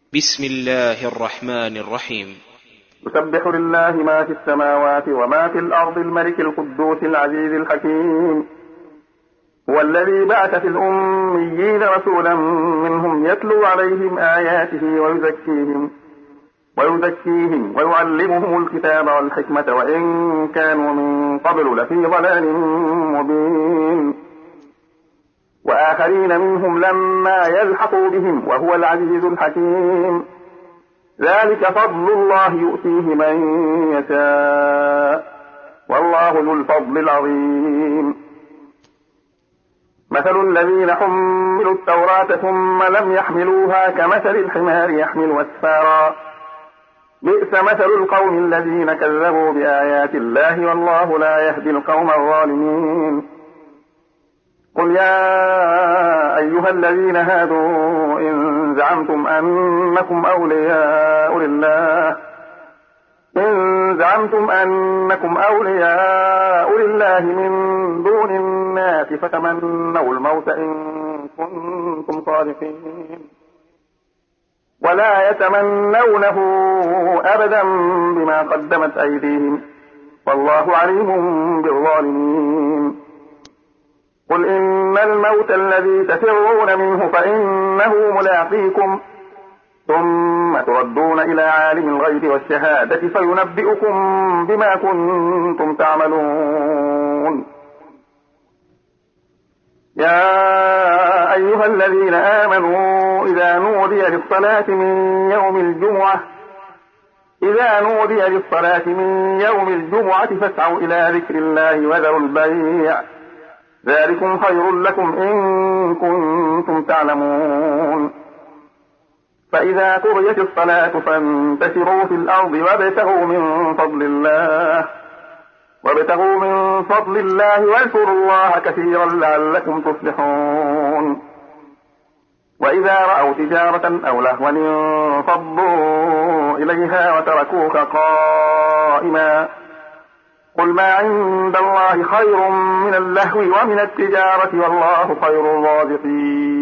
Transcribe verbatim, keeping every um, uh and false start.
بسم الله الرحمن الرحيم. يسبح لله ما في السماوات وما في الأرض الملك القدوس العزيز الحكيم. هو الذي بعث في الأميين رسولا منهم يتلو عليهم آياته ويزكيهم ويزكيهم ويعلمهم الكتاب والحكمة وإن كانوا من قبل لفي ضلال مبين. وآخرين منهم لما يلحقوا بهم وهو العزيز الحكيم. ذلك فضل الله يؤتيه من يشاء والله ذو الفضل العظيم. مثل الذين حملوا التوراة ثم لم يحملوها كمثل الحمار يحمل أسفارا بئس مثل القوم الذين كذبوا بآيات الله والله لا يهدي القوم الظالمين. قل يا أيها الذين هادوا إن زعمتم أنكم أولياء لله إن زعمتم أنكم أولياء لله من دون الناس فتمنوا الموت إن كنتم صادقين ولا يتمنونه أبدا بما قدمت أيديهم والله عليم بالظالمين. قل إن الموت الذي تفرون منه فإنه ملاقيكم ثم تردون إلى عالم الغيب والشهادة فينبئكم بما كنتم تعملون. يا أيها الذين آمنوا إذا نودي للصلاة من يوم الجمعة إذا نودي للصلاة من يوم الجمعة فاسعوا إلى ذكر الله وذروا البيع ذلكم خير لكم إن كنتم تعلمون. فإذا قضيت الصلاة فانتشروا في الأرض وابتغوا من فضل الله وابتغوا من فضل الله واذكروا الله كثيرا لعلكم تفلحون. وإذا رأوا تجارة أو لهوا انفضوا إليها وتركوك قائما قل ما عند الله خير من اللهو ومن التجارة والله خير الرازقين.